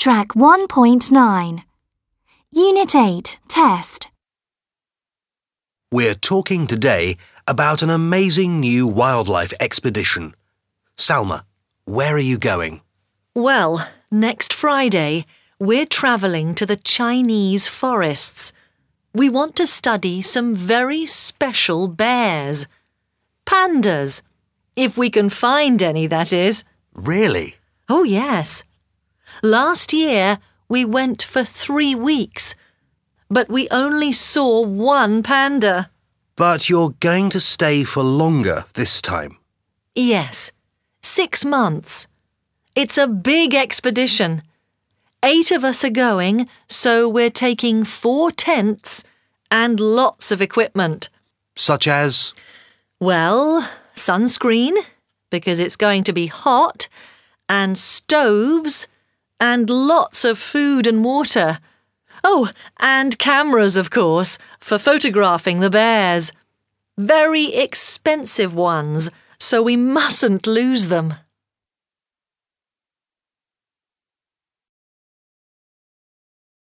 Track 1.9. Unit 8, Test. We're talking today about an amazing new wildlife expedition. Salma, where are you going? Well, next Friday, we're travelling to the Chinese forests. We want to study some very special bears. Pandas. If we can find any, that is. Really? Oh, yes. Last year, we went for 3 weeks, but we only saw one panda. But you're going to stay for longer this time. Yes, 6 months. It's a big expedition. 8 of us are going, so we're taking 4 tents and lots of equipment. Such as? Well, sunscreen, because it's going to be hot, and stoves, and lots of food and water. Oh, and cameras, of course, for photographing the bears. Very expensive ones, so we mustn't lose them.